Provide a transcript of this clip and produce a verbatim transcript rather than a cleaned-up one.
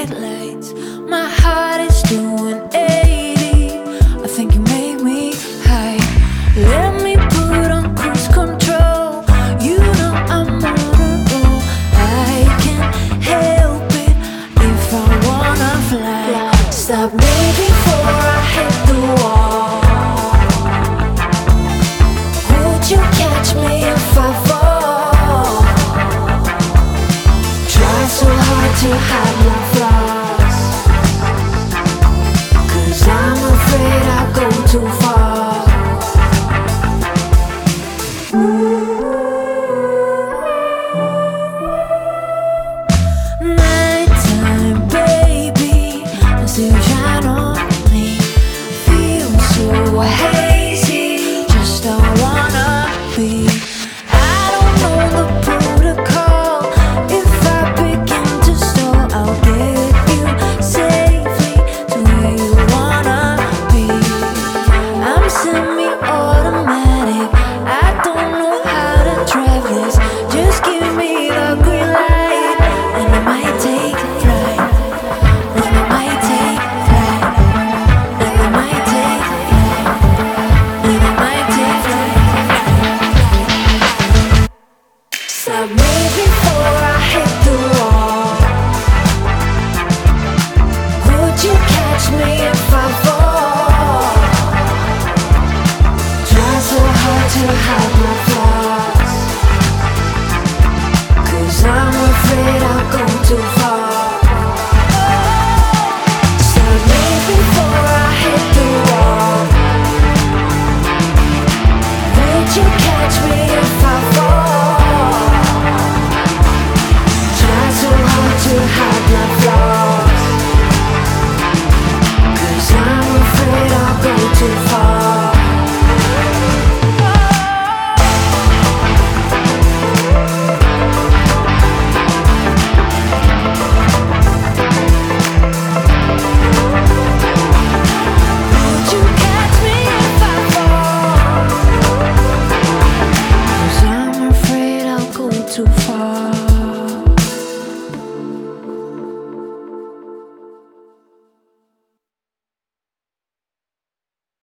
headlights. My heart is doing eighty. I think you made me high. Let me put on cruise control. You know I'm on a roll. I can't help it if I wanna fly. Stop me before I hit the wall. Would you catch me if I fall? Try so hard to hide my flaws, 'cause I'm afraid I'll go too far.